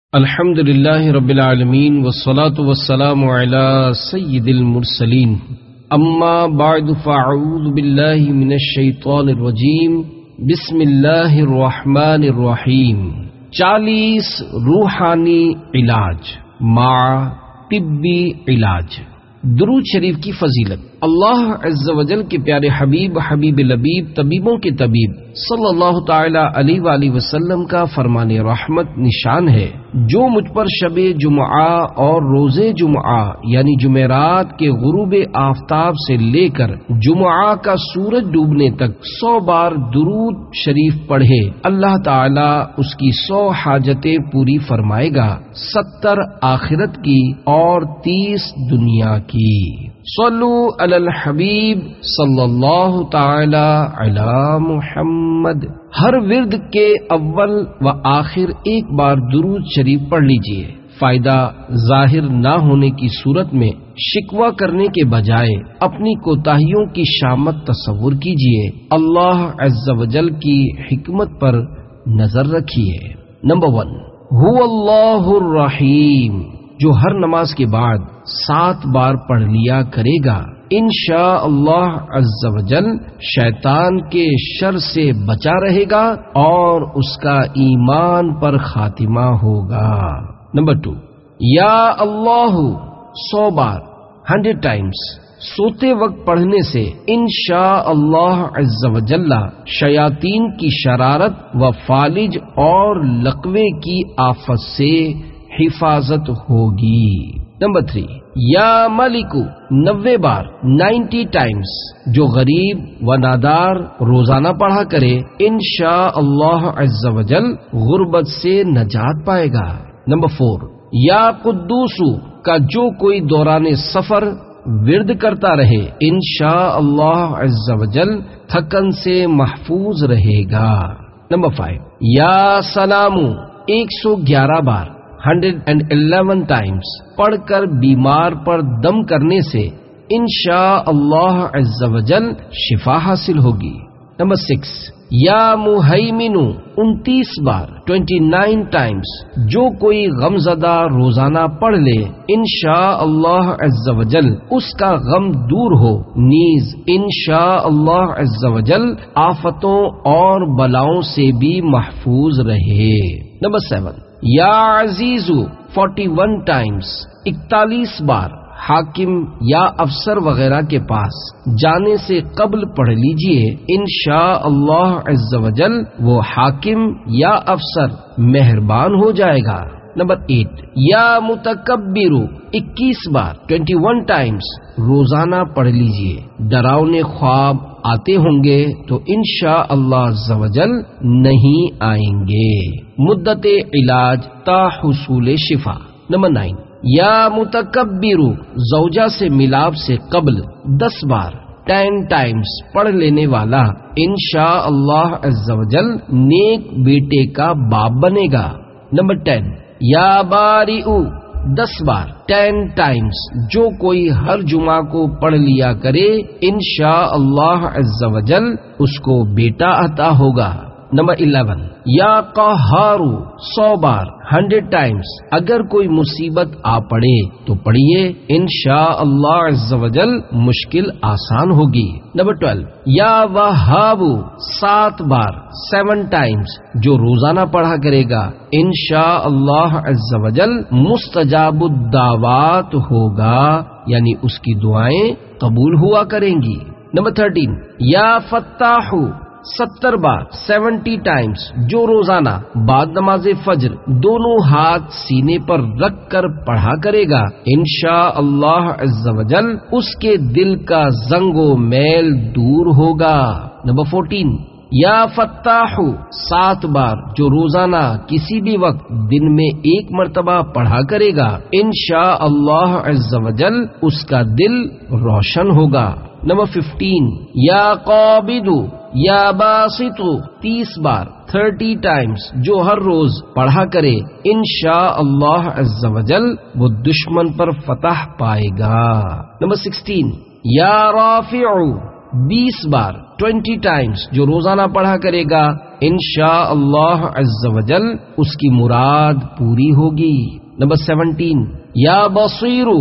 الحمد للہ رب العالمین والصلاة والسلام علی سید المرسلین اما بعد فاعوذ باللہ من الشیطان الرجیم بسم اللہ الرحمن الرحیم 40 روحانی علاج مع طبی علاج۔ درود شریف کی فضیلت۔ اللہ عز و جل کے پیارے حبیب لبیب طبیبوں کے طبیب صلی اللہ تعالی علیہ وآلہ وسلم کا فرمان رحمت نشان ہے، جو مجھ پر شب جمعہ اور روز جمعہ یعنی جمعرات کے غروب آفتاب سے لے کر جمعہ کا سورج ڈوبنے تک 100 بار درود شریف پڑھے، اللہ تعالی اس کی 100 حاجتیں پوری فرمائے گا، 70 آخرت کی اور 30 دنیا کی۔ صلو علی الحبیب صلی اللہ تعالی علی محمد۔ ہر ورد کے اول و آخر ایک بار درود شریف پڑھ لیجئے۔ فائدہ ظاہر نہ ہونے کی صورت میں شکوہ کرنے کے بجائے اپنی کوتاہیوں کی شامت تصور کیجئے، اللہ عز و جل کی حکمت پر نظر رکھیے۔ نمبر 1، هو اللہ الرحیم، جو ہر نماز کے بعد 7 بار پڑھ لیا کرے گا، انشاء اللہ عز و جل شیطان کے شر سے بچا رہے گا اور اس کا ایمان پر خاتمہ ہوگا۔ نمبر 2، یا اللہ 100 بار 100 ٹائمز سوتے وقت پڑھنے سے انشاء اللہ عز و جل شیاطین کی شرارت و فالج اور لقوے کی آفت سے حفاظت ہوگی۔ نمبر 3، یا ملکو 90 بار 90 ٹائمز جو غریب و نادار روزانہ پڑھا کرے، انشاء اللہ عز و جل غربت سے نجات پائے گا۔ نمبر 4، یا قدوسو کا جو کوئی دوران سفر ورد کرتا رہے، انشاء اللہ عز و جل تھکن سے محفوظ رہے گا۔ نمبر 5، یا سلامو 111 بار 111 ٹائمز پڑھ کر بیمار پر دم کرنے سے انشاء اللہ عز و جل شفا حاصل ہوگی۔ نمبر 6، یا مہیمنو 29 بار 29 ٹائمز جو کوئی غم زدہ روزانہ پڑھ لے، انشاء اللہ عز و جل اس کا غم دور ہو، نیز انشاء اللہ عز و جل آفتوں اور بلاؤں سے بھی محفوظ رہے۔ نمبر 7، یا عزیزو 41 ٹائمز 41 بار حاکم یا افسر وغیرہ کے پاس جانے سے قبل پڑھ لیجئے، انشاء اللہ عز و جل وہ حاکم یا افسر مہربان ہو جائے گا۔ نمبر 8، یا متکبرو 21 بار 21 ٹائمز روزانہ پڑھ لیجئے۔ ڈراؤنے خواب آتے ہوں گے تو انشاء اللہ عز و جل نہیں آئیں گے۔ مدت علاج تا حصول شفا۔ نمبر 9، یا متکبرو زوجہ سے ملاپ سے قبل 10 بار 10 ٹائمز پڑھ لینے والا انشاء اللہ عز و جل نیک بیٹے کا باپ بنے گا۔ نمبر 10، یا باریئو 10 بار 10 ٹائمز جو کوئی ہر جمعہ کو پڑھ لیا کرے، انشاء اللہ عز و جل اس کو بیٹا عطا ہوگا۔ نمبر 11، یا قہارو 100 بار 100 ٹائمز اگر کوئی مصیبت آ پڑے تو پڑھیے، انشاء اللہ عز و جل مشکل آسان ہوگی۔ نمبر 12، یا وہابو 7 بار 7 ٹائمز جو روزانہ پڑھا کرے گا، انشاء اللہ عز و جل مستجاب الدعوات ہوگا، یعنی اس کی دعائیں قبول ہوا کریں گی۔ نمبر 13، یا فتاحو 70 بار 70 ٹائمز جو روزانہ بعد نماز فجر دونوں ہاتھ سینے پر رکھ کر پڑھا کرے گا، انشاء اللہ عز و جل اس کے دل کا زنگ و میل دور ہوگا۔ نمبر 14، یا فتاحو 7 بار جو روزانہ کسی بھی وقت دن میں 1 مرتبہ پڑھا کرے گا، انشاء اللہ عز و جل اس کا دل روشن ہوگا۔ نمبر 15، یا قابضو یا باسطو 30 بار 30 ٹائمز جو ہر روز پڑھا کرے، انشاء اللہ عز و جل وہ دشمن پر فتح پائے گا۔ نمبر 16، یا رافعو 20 بار 20 ٹائمز جو روزانہ پڑھا کرے گا انشاء اللہ عز و جل اس کی مراد پوری ہوگی۔ نمبر 17 یا بصیرو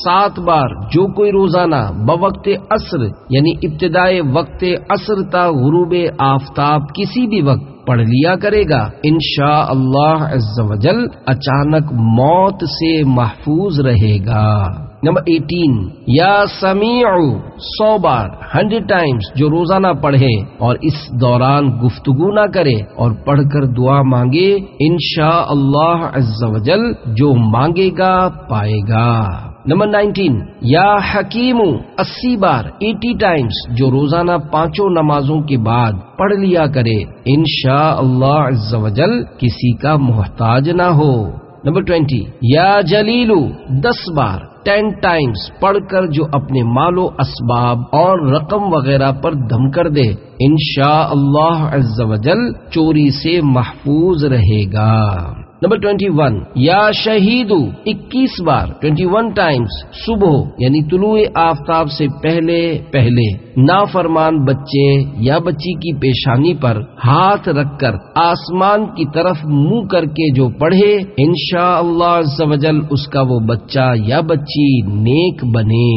7 بار جو کوئی روزانہ بوقت عصر یعنی ابتدائے وقت عصر تا غروب آفتاب کسی بھی وقت پڑھ لیا کرے گا انشاء اللہ عز و جل اچانک موت سے محفوظ رہے گا۔ نمبر 18 یا سمیع 100 بار 100 ٹائمز جو روزانہ پڑھے اور اس دوران گفتگو نہ کرے اور پڑھ کر دعا مانگے انشاء اللہ عز و جل جو مانگے گا پائے گا۔ نمبر 19 یا حکیم 80 بار 80 ٹائمز جو روزانہ 5 نمازوں کے بعد پڑھ لیا کرے انشاء اللہ عز و جل کسی کا محتاج نہ ہو۔ نمبر 20 یا جلیلو 10 بار 10 ٹائمز پڑھ کر جو اپنے مال و اسباب اور رقم وغیرہ پر دم کر دے انشاء اللہ عز و جل چوری سے محفوظ رہے گا۔ نمبر 21 یا شہید 21 بار 21 ٹائمز صبح یعنی طلوع آفتاب سے پہلے نافرمان بچے یا بچی کی پیشانی پر ہاتھ رکھ کر آسمان کی طرف منہ کر کے جو پڑھے انشاء اللہ عز و جل اس کا وہ بچہ یا بچی نیک بنے۔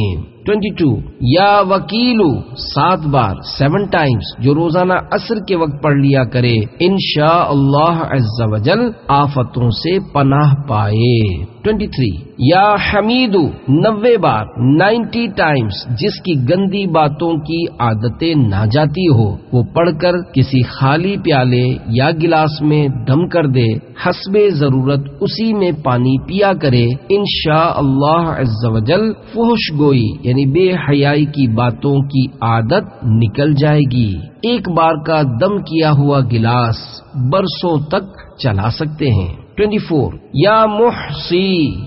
22 یا وکیلو 7 بار 7 ٹائمز جو روزانہ عصر کے وقت پڑھ لیا کرے انشاء اللہ عز و جل آفتوں سے پناہ پائے۔ 23 یا حمیدو 90 بار 90 ٹائمز جس کی گندی باتوں کی عادتیں نہ جاتی ہو وہ پڑھ کر کسی خالی پیالے یا گلاس میں دم کر دے حسب ضرورت اسی میں پانی پیا کرے انشاء اللہ عز و جل فحش گوئی یعنی بے حیائی کی باتوں کی عادت نکل جائے گی۔ ایک بار کا دم کیا ہوا گلاس برسوں تک چلا سکتے ہیں۔ 24 یا محصی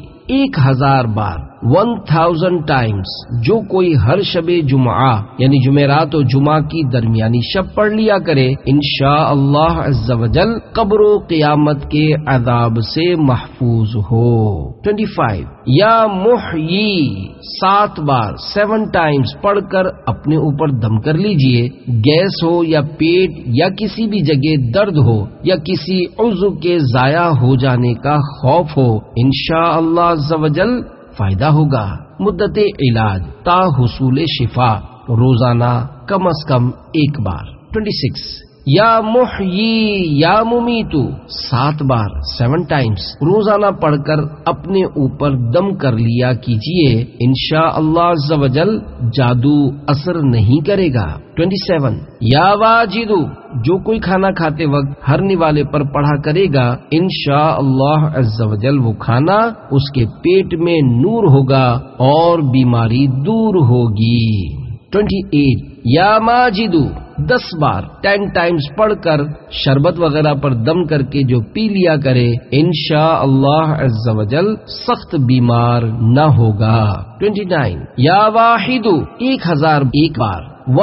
1000 بار 1000 ٹائمز جو کوئی ہر شب جمعہ یعنی جمعرات و جمعہ کی درمیانی شب پڑھ لیا کرے انشاء اللہ عز و جل قبر و قیامت کے عذاب سے محفوظ ہو۔ 25 یا محیی 7 بار 7 ٹائمز پڑھ کر اپنے اوپر دم کر لیجئے گیس ہو یا پیٹ یا کسی بھی جگہ درد ہو یا کسی عضو کے ضائع ہو جانے کا خوف ہو انشاء اللہ عز و جل فائدہ ہوگا۔ مدت علاج تا حصول شفا روزانہ کم از کم 1 بار۔ 26 یا محیی یا ممیتو 7 بار 7 ٹائمز روزانہ پڑھ کر اپنے اوپر دم کر لیا کیجئے انشاء اللہ عز و جل جادو اثر نہیں کرے گا۔ 27 یا واجدو جو کوئی کھانا کھاتے وقت ہر نوالے پر پڑھا کرے گا انشاء اللہ عز و جل وہ کھانا اس کے پیٹ میں نور ہوگا اور بیماری دور ہوگی۔ 28 یا ماجدو 10 بار 10 ٹائمز پڑھ کر شربت وغیرہ پر دم کر کے جو پی لیا کرے انشاء اللہ عز و جل سخت بیمار نہ ہوگا۔ 29 یا واحدو 1001 بار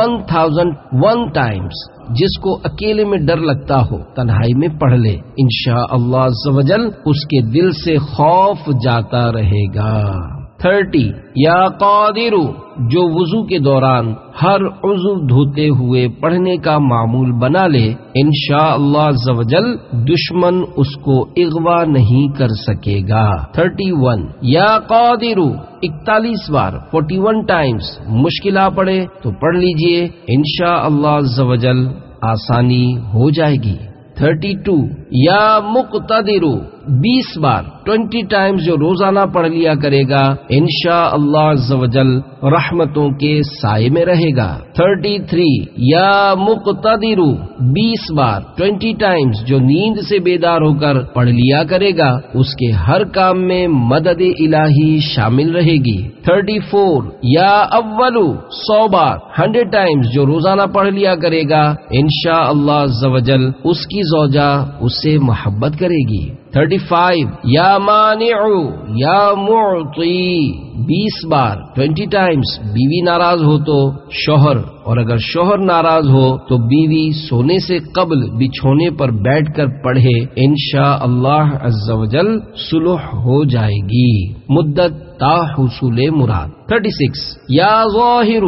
1001 ٹائمز جس کو اکیلے میں ڈر لگتا ہو تنہائی میں پڑھ لے انشاء اللہ عز و جل اس کے دل سے خوف جاتا رہے گا۔ 30 یا قادر جو وضو کے دوران ہر عضو دھوتے ہوئے پڑھنے کا معمول بنا لے انشاء اللہ عز و جل دشمن اس کو اغوا نہیں کر سکے گا۔ 31 یا قادر 41 بار 41 ٹائمز مشکل آ پڑے تو پڑھ لیجئے انشاء اللہ عز و جل آسانی ہو جائے گی۔ 32 یا مقتدر 20 بار 20 ٹائمز جو روزانہ پڑھ لیا کرے گا انشاء اللہ عز و جل رحمتوں کے سائے میں رہے گا۔ 33 یا مقتدر 20 بار 20 ٹائمز جو نیند سے بیدار ہو کر پڑھ لیا کرے گا اس کے ہر کام میں مدد الہی شامل رہے گی۔ 34 یا اولو 100 بار 100 ٹائمز جو روزانہ پڑھ لیا کرے گا انشاء اللہ عز و جل اس کی زوجہ اس سے محبت کرے گی۔ 35 یا مانع یا معطی 20 بار 20 ٹائمز بیوی ناراض ہو تو شوہر اور اگر شوہر ناراض ہو تو بیوی سونے سے قبل بچھونے پر بیٹھ کر پڑھے انشاء اللہ عز و جل صلح ہو جائے گی۔ مدت تا حصول مراد۔ 36 یا ظاہر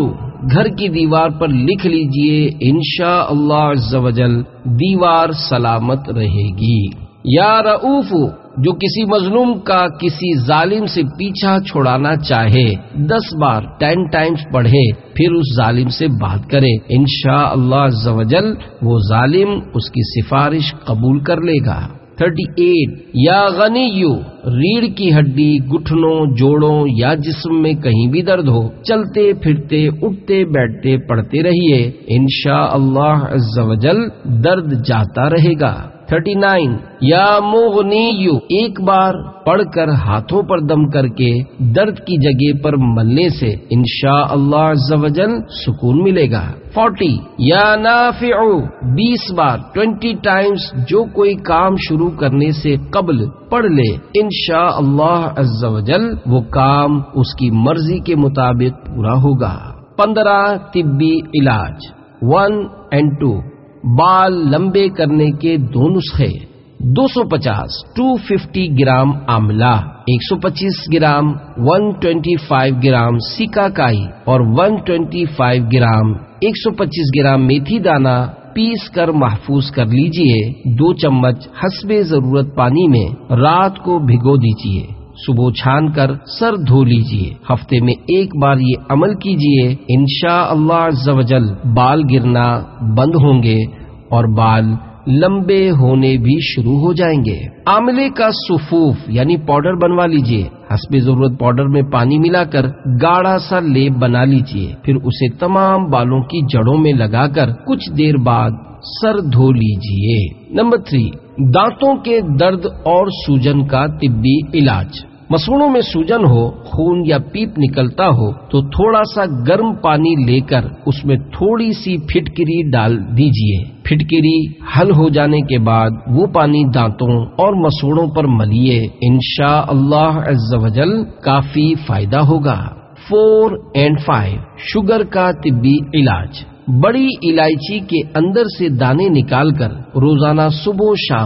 گھر کی دیوار پر لکھ لیجئے، انشاءاللہ عز و جل دیوار سلامت رہے گی۔ یا رؤوف، جو کسی مظلوم کا کسی ظالم سے پیچھا چھڑانا چاہے 10 بار 10 ٹائمز پڑھے، پھر اس ظالم سے بات کرے، انشاءاللہ عز و جل وہ ظالم اس کی سفارش قبول کر لے گا۔ 38 یا غنیو، ریڑھ کی ہڈی، گھٹنوں، جوڑوں یا جسم میں کہیں بھی درد ہو، چلتے پھرتے اٹھتے بیٹھتے پڑھتے رہیے، انشاءاللہ عز و جل درد جاتا رہے گا۔ 39 یا مغنیو، ایک بار پڑھ کر ہاتھوں پر دم کر کے درد کی جگہ پر ملنے سے انشاءاللہ عز و جل سکون ملے گا۔ 40 یا نافع، 20 بار 20 ٹائمز جو کوئی کام شروع کرنے سے قبل پڑھ لے، انشاءاللہ عز و جل وہ کام اس کی مرضی کے مطابق پورا ہوگا۔ 15 طبی علاج 1 and 2، بال لمبے کرنے کے 2 نسخے۔ 250 250 گرام آملہ، 125 گرام 125 گرام سیکاکائی اور 125 گرام 125 گرام میتھی دانہ پیس کر محفوظ کر لیجئے۔ 2 چمچ حسب ضرورت پانی میں رات کو بھگو دیجئے، صبح چھان کر سر دھو لیجئے۔ ہفتے میں 1 بار یہ عمل کیجئے، انشاءاللہ عز و جل بال گرنا بند ہوں گے اور بال لمبے ہونے بھی شروع ہو جائیں گے۔ آملے کا سفوف یعنی پاؤڈر بنوا لیجئے، حسب ضرورت پاؤڈر میں پانی ملا کر گاڑھا سا لیپ بنا لیجئے، پھر اسے تمام بالوں کی جڑوں میں لگا کر کچھ دیر بعد سر دھو لیجئے۔ نمبر 3، دانتوں کے درد اور سوجن کا طبی علاج۔ مسوڑوں میں سوجن ہو، خون یا پیپ نکلتا ہو تو تھوڑا سا گرم پانی لے کر اس میں تھوڑی سی پھٹکری ڈال دیجئے۔ پھٹکری حل ہو جانے کے بعد وہ پانی دانتوں اور مسوڑوں پر ملیے، انشاءاللہ عز و جل کافی فائدہ ہوگا۔ 4 and 5، شوگر کا طبی علاج۔ بڑی الائچی کے اندر سے دانے نکال کر روزانہ صبح و شام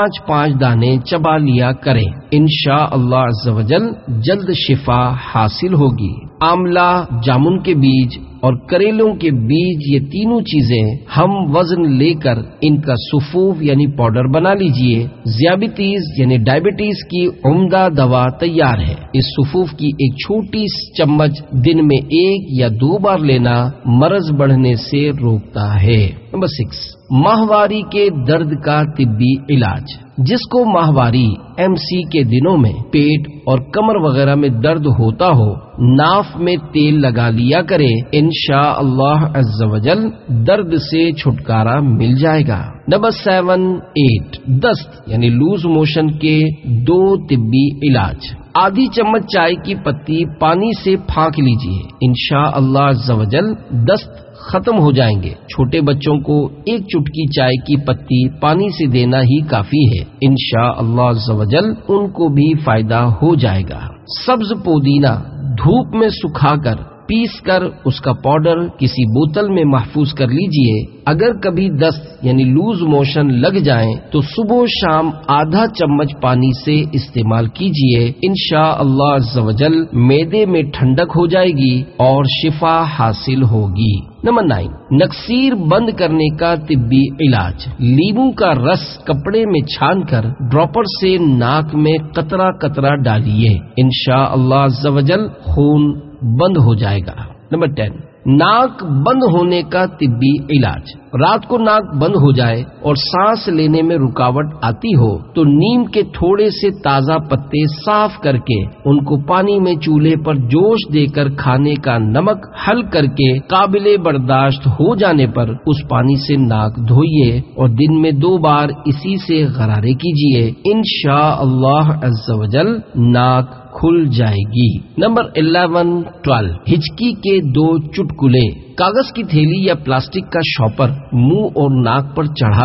5 دانے چبا لیا کریں، انشاءاللہ عز و جل جلد شفا حاصل ہوگی۔ آملہ، جامن کے بیج اور کریلوں کے بیج، یہ تینوں چیزیں ہم وزن لے کر ان کا سفوف یعنی پاؤڈر بنا لیجئے۔ ذیابیطیز یعنی ڈائبٹیز کی عمدہ دوا تیار ہے۔ اس سفوف کی ایک چھوٹی چمچ دن میں 1 یا 2 بار لینا مرض بڑھنے سے روکتا ہے۔ نمبر 6، ماہواری کے درد کا طبی علاج۔ جس کو ماہواری MC کے دنوں میں پیٹ اور کمر وغیرہ میں درد ہوتا ہو، ناف میں تیل لگا لیا کرے، انشاءاللہ عز و جل درد سے چھٹکارا مل جائے گا۔ نمبر 7 8، دست یعنی لوز موشن کے 2 طبی علاج۔ آدھی چمچ چائے کی پتی پانی سے پھانک لیجئے، انشاءاللہ عز و جل دست ختم ہو جائیں گے۔ چھوٹے بچوں کو 1 چٹکی چائے کی پتی پانی سے دینا ہی کافی ہے، انشاءاللہ عز و جل ان کو بھی فائدہ ہو جائے گا۔ سبز پودینہ دھوپ میں سکھا کر پیس کر اس کا پاؤڈر کسی بوتل میں محفوظ کر لیجئے۔ اگر کبھی دست یعنی لوز موشن لگ جائیں تو صبح و شام آدھا چمچ پانی سے استعمال کیجئے، انشاءاللہ عز و جل معدے میں ٹھنڈک ہو جائے گی اور شفا حاصل ہوگی۔ نمبر 9، نکسیر بند کرنے کا طبی علاج۔ لیموں کا رس کپڑے میں چھان کر ڈراپر سے ناک میں قطرہ قطرہ ڈالیے، انشاءاللہ عز و جل خون بند ہو جائے گا۔ نمبر 10، ناک بند ہونے کا طبی علاج۔ رات کو ناک بند ہو جائے اور سانس لینے میں رکاوٹ آتی ہو تو نیم کے تھوڑے سے تازہ پتے صاف کر کے ان کو پانی میں چولہے پر جوش دے کر کھانے کا نمک حل کر کے قابل برداشت ہو جانے پر اس پانی سے ناک دھوئیے اور دن میں 2 بار اسی سے غرارے کیجئے، انشاءاللہ عز و جل ناک کھل جائے گی۔ نمبر 11 12، ہچکی کے 2 چٹکلے۔ کاغذ کی تھیلی یا پلاسٹک کا شاپر منہ اور ناک پر چڑھا کر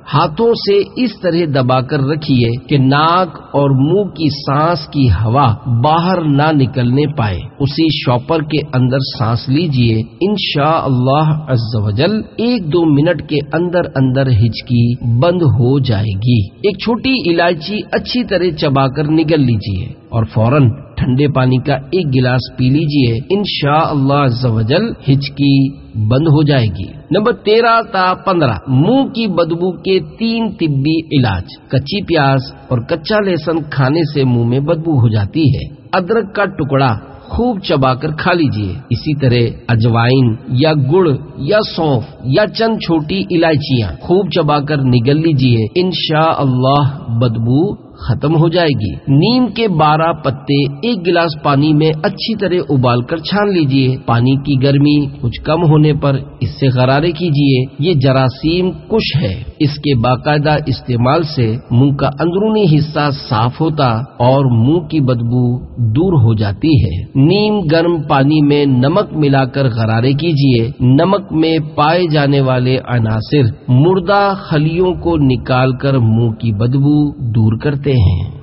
ہاتھوں سے اس طرح دبا کر رکھیے کہ ناک اور منہ کی سانس کی ہوا باہر نہ نکلنے پائے. اسی شاپر کے اندر سانس لیجئے. انشاءاللہ عز و جل 1-2 منٹ کے اندر اندر ہچکی بند ہو جائے گی. ایک چھوٹی الائچی اچھی طرح چبا کر نگل لیجئے اور فوراً ٹھنڈے پانی کا 1 گلاس پی لیجئے. انشاءاللہ عز و جل ہچکی بند ہو جائے گی. نمبر 13 تا 15 منہ کی بدبو کے 3 طبی علاج. کچی پیاز اور کچا لہسن کھانے سے منہ میں بدبو ہو جاتی ہے. ادرک کا ٹکڑا خوب چبا کر کھا لیجئے. اسی طرح اجوائن یا گڑ یا سونف یا چند چھوٹی الائچیاں خوب چبا کر نگل لیجئے. انشاءاللہ بدبو ختم ہو جائے گی. نیم کے 12 پتے 1 گلاس پانی میں اچھی طرح ابال کر چھان لیجئے. پانی کی گرمی کچھ کم ہونے پر اس سے غرارے کیجئے. یہ جراثیم کش ہے. اس کے باقاعدہ استعمال سے منہ کا اندرونی حصہ صاف ہوتا اور منہ کی بدبو دور ہو جاتی ہے. نیم گرم پانی میں نمک ملا کر غرارے کیجئے. نمک میں پائے جانے والے عناصر مردہ خلیوں کو نکال کر منہ کی بدبو دور کرتے ہیں.